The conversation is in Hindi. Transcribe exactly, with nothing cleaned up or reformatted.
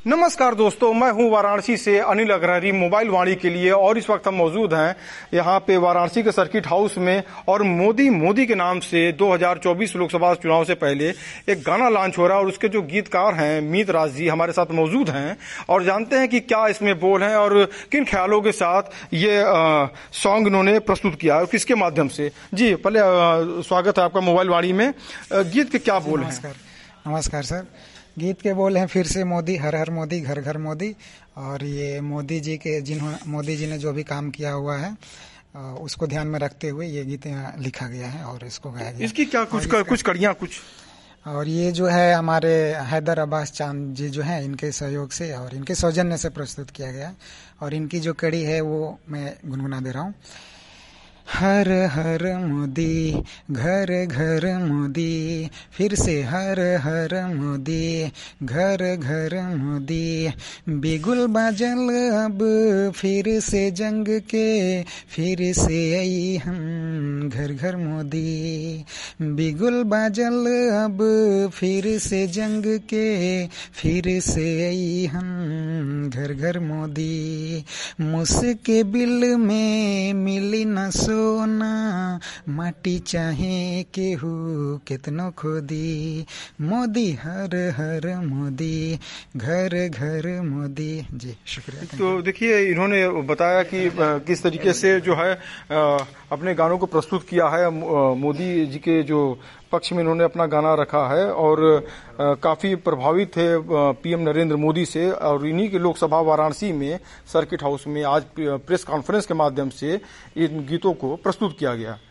नमस्कार दोस्तों, मैं हूं वाराणसी से अनिल अग्रहरी मोबाइल वाणी के लिए। और इस वक्त हम मौजूद हैं यहां पे वाराणसी के सर्किट हाउस में। और मोदी मोदी के नाम से दो हज़ार चौबीस लोकसभा चुनाव से पहले एक गाना लॉन्च हो रहा है और उसके जो गीतकार हैं मीत राज जी हमारे साथ मौजूद हैं और जानते हैं कि क्या इसमें बोल हैं और किन ख्यालों के साथ ये सॉन्ग इन्होंने प्रस्तुत किया और किसके माध्यम से। जी पहले आ, स्वागत है आपका मोबाइल वाणी में। गीत के क्या बोल हैं? नमस्कार सर। गीत के बोल हैं फिर से मोदी, हर हर मोदी, घर घर मोदी। और ये मोदी जी के जिन्होंने मोदी जी ने जो भी काम किया हुआ है उसको ध्यान में रखते हुए ये गीत लिखा गया है और इसको गाया गया। इसकी क्या कुछ कर, कुछ कड़ियाँ कुछ और ये जो है हमारे हैदर अब्बास चांद जी जो हैं इनके सहयोग से और इनके सौजन्य से प्रस्तुत किया गया। और इनकी जो कड़ी है वो मैं गुनगुना दे रहा हूँ। हर हर मोदी, घर घर मोदी, फिर से हर हर मोदी, घर घर मोदी। बिगुल बाजल अब फिर से जंग के, फिर से आई हम घर घर मोदी। बिगुल बाजल अब फिर से जंग के, फिर से आई हम घर घर मोदी। मुझके बिल में मिली न सोना, माटी चाहे केहू कितनो खोदी। मोदी हर हर मोदी, घर घर मोदी। जी शुक्रिया। तो देखिए इन्होंने बताया कि किस तरीके से जो है अपने गानों को प्रस्तुत किया है। मोदी जी के जो पक्ष में इन्होंने अपना गाना रखा है और काफी प्रभावित थे पीएम नरेंद्र मोदी से। और इन्हीं के लोकसभा वाराणसी में सर्किट हाउस में आज प्रेस कॉन्फ्रेंस के माध्यम से इन गीतों को प्रस्तुत किया गया।